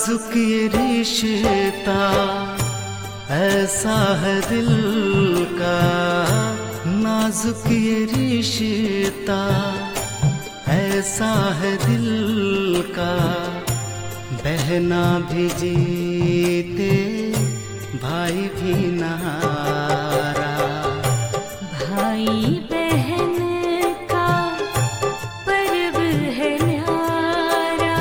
नाजुक ये रिश्ता ऐसा है दिल का, नाजुक ये रिश्ता ऐसा है दिल का। बहना भी जीते भाई भी नहारा, भाई बहन का पर्व है न्यारा,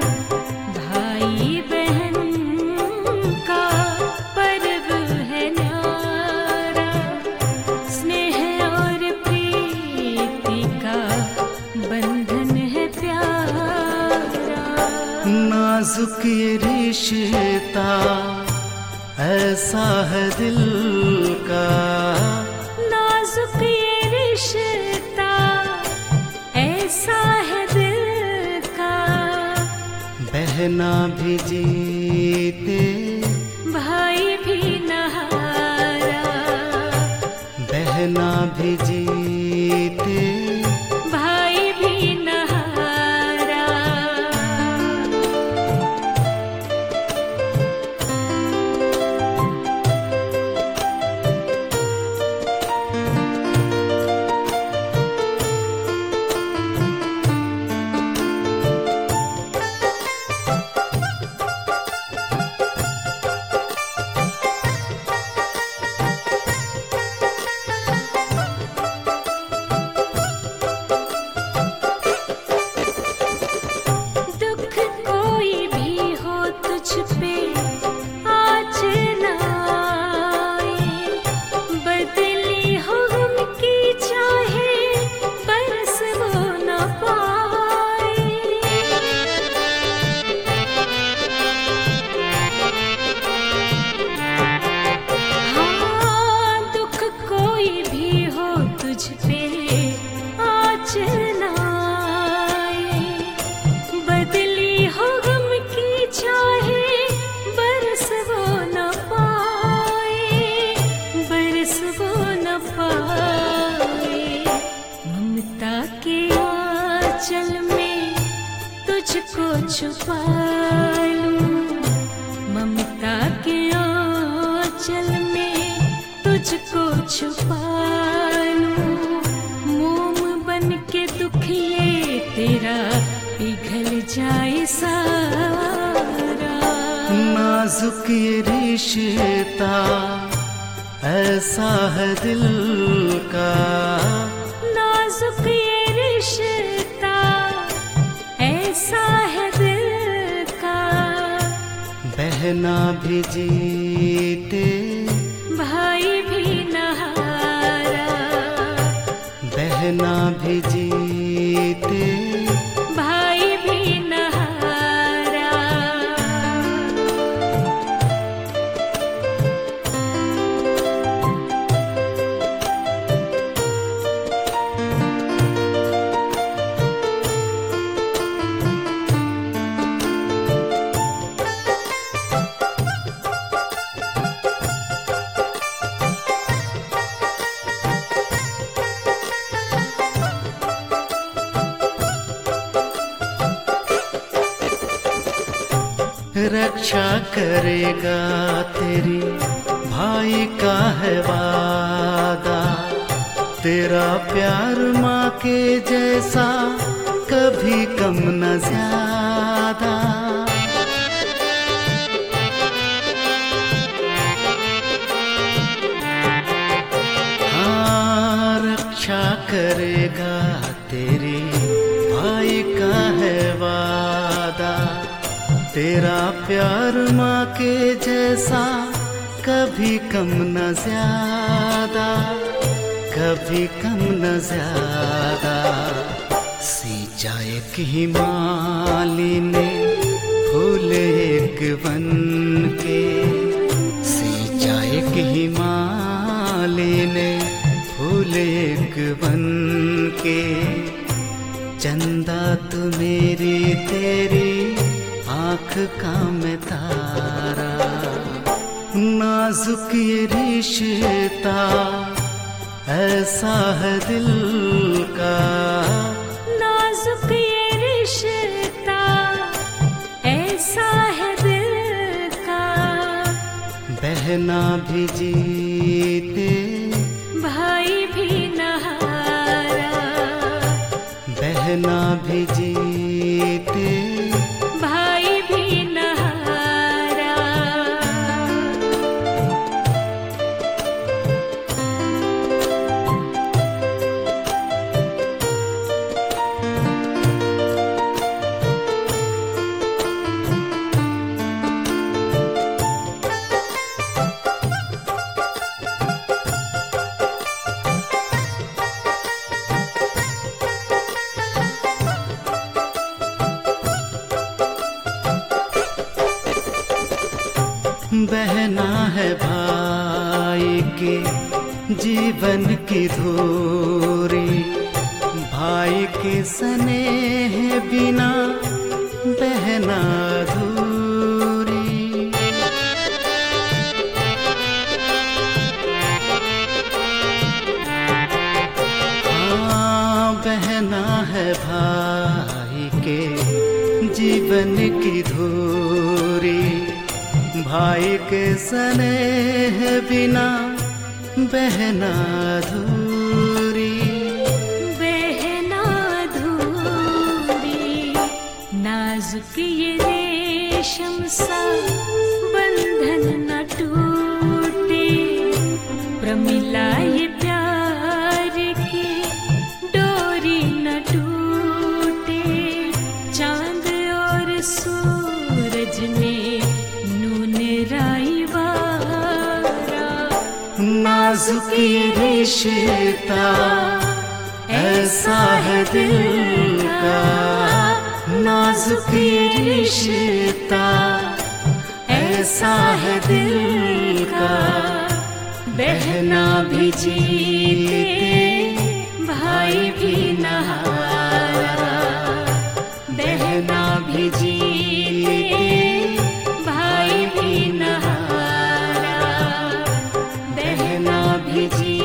भाई बहन का पर्व है न्यारा। स्नेह और प्रीति का बंधन है प्यारा। नाजुक ये रिश्ता ऐसा है दिल का, नाजुक ये रिश्ता ऐसा है दिल का। बहना भी जीते भाई भी नहारा, बहना भी जीते भाई भी नहारा। तुझको छुपा लूं, ममता के आंचल में तुझको छुपा लूं। मोम बन के दुख ये तेरा पिघल जाए सारा। नाजुक ये रिश्ता ऐसा है दिल का, नाजुक ये रिश्ता ऐसा है दिल का। बहना भी जीते भाई भी नहारा, बहना भी जीते भाई भी नहारा। रक्षा करेगा तेरी भाई का है वादा। तेरा प्यार माँ के जैसा कभी कम न ज्यादा। हाँ, रक्षा करेगा तेरी भाई का है वादा। तेरा प्यार माँ के जैसा कभी कम न ज्यादा, कभी कम न ज्यादा। सींचा एक हिमालय ने फूल एक बन के, सींचा एक हिमालय ने फूल एक बन के। चंदा तू मेरी तेरी आँख का मैं तारा। नाजुक ये रिश्ता ऐसा है दिल का, नाजुक ये रिश्ता ऐसा है दिल बहना भी जीते भाई भी नहारा, बहना भी जीते भाई भी नहारा। बहना है भाई के जीवन की धूरी, भाई के स्नेह बिना बहना अधूरी। हाँ, बहना है भाई के जीवन की धूरी, भाई के स्नेह बिना बहना अधूरी। बहना अधूरी, नाजुक ये रेशम सा बंधन न टूटे, प्रमिला ये प्यार की डोरी न टूटे। चांद और सूरज ने नाजुक ये रिश्ता ऐसा है दिल का, नाजुक ये रिश्ता ऐसा है दिल का। बहना भी जीते भाई भी नहारा, बहना भी जीते भाई भी नहारा, बहना भी जीते